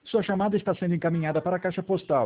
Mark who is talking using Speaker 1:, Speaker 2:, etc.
Speaker 1: Sua chamada está sendo encaminhada para a caixa postal